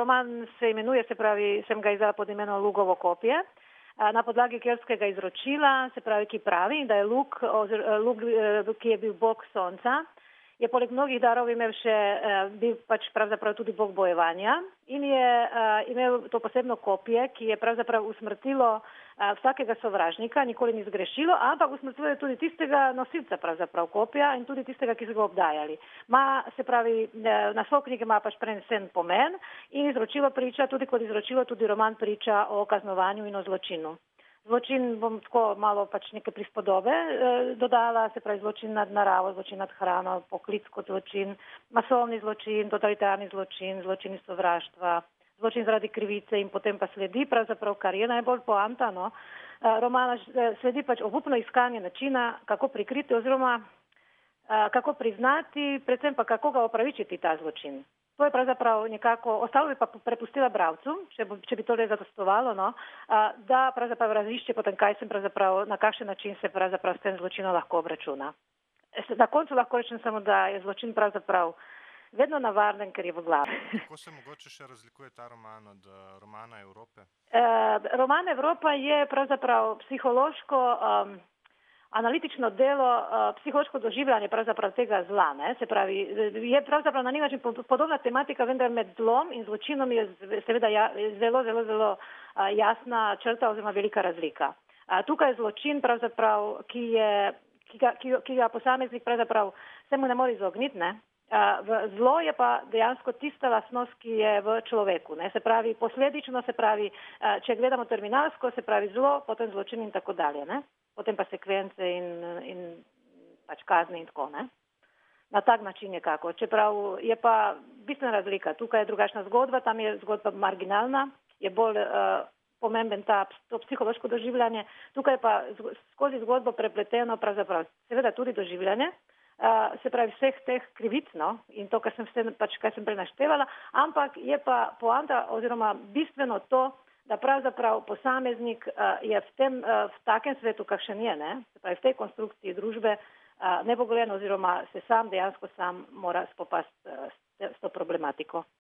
roman se imenuje, se pravi, sem ga izdala pod imenom Lugovo kopje, na podlagi keltskega izročila, se pravi, ki pravi, da je Lug, ki je bil bog sonca, je poleg mnogih darov imel še, bil pač pravzaprav tudi bog bojevanja in je imel to posebno kopje, ki je pravzaprav usmrtilo vsakega sovražnika, nikoli ni zgrešilo, ampak usmrtilo je tudi tistega nosilca pravzaprav kopja in tudi tistega, ki so ga obdajali. Se pravi, naslov knjige ima pač prenesen pomen in izročilo priča, tudi kot izročilo, tudi roman priča o kaznovanju in o zločinu. Zločin bom tako malo pač neke prispodobe dodala, se pravi zločin nad naravo, zločin nad hrano, poklic kot zločin, masovni zločin, totalitarni zločin, zločin iz sovraštva, zločin zaradi krivice in potem pa sledi pravzaprav, kar je najbolj poanta, no, romana sledi pač obupno iskanje načina, kako prikriti oziroma kako priznati, predvsem pa kako ga opravičiti ta zločin. To je pravzaprav nekako, ostalo bi pa prepustila bralcu, če bi to le zadostovalo, no, da pravzaprav razišče potem, na kakšen način se pravzaprav s tem zločinom lahko obračuna. Na koncu lahko rečem samo, da je zločin pravzaprav vedno navaren, ker je v glavi. Kako se mogoče še razlikuje ta roman od romana Evrope? Roman Evropa je pravzaprav psihološko analitično delo, psihološko doživljanje pravzaprav tega zla, ne, se pravi, je pravzaprav na nek način podobna tematika, vendar med zlom in zločinom je seveda zelo jasna črta oziroma velika razlika. Tukaj je zločin pravzaprav, ki ga posameznik pravzaprav se mu ne more izogniti, ne. Zlo je pa dejansko tista lastnost, ki je v človeku, ne, se pravi, posledično, se pravi, če gledamo terminalsko, se pravi zlo, potem zločin in tako dalje, ne. Potem pa sekvence in pač kazni in tako, ne. Na tak način nekako. Čeprav je pa bistvena razlika. Tukaj je drugačna zgodba, tam je zgodba marginalna, je bolj pomemben to psihološko doživljanje. Tukaj je pa skozi zgodbo prepleteno pravzaprav seveda tudi doživljanje, se pravi vseh teh krivic, no, in to, kar sem prej naštevala, ampak je pa poanta oziroma bistveno to, da pravzaprav posameznik je v takem svetu, kakšen je, ne, se pravi v tej konstrukciji družbe nebogojen oziroma se dejansko sam mora spopasti s to problematiko.